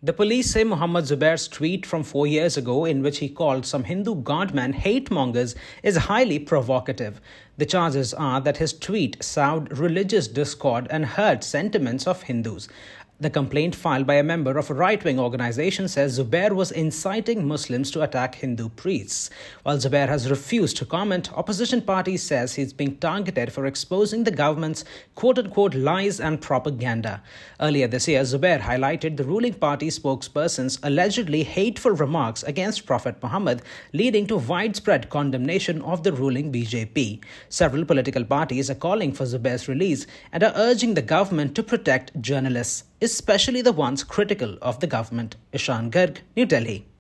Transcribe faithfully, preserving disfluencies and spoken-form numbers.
The police say Mohammad Zubair's tweet from four years ago, in which he called some Hindu godmen hate mongers, is highly provocative. The charges are that his tweet sowed religious discord and hurt sentiments of Hindus. The complaint filed by a member of a right-wing organization says Zubair was inciting Muslims to attack Hindu priests. While Zubair has refused to comment, opposition party says he's being targeted for exposing the government's quote-unquote lies and propaganda. Earlier this year, Zubair highlighted the ruling party spokesperson's allegedly hateful remarks against Prophet Muhammad, leading to widespread condemnation of the ruling B J P. Several political parties are calling for Zubair's release and are urging the government to protect journalists, especially the ones critical of the government. Ishan Garg, New Delhi.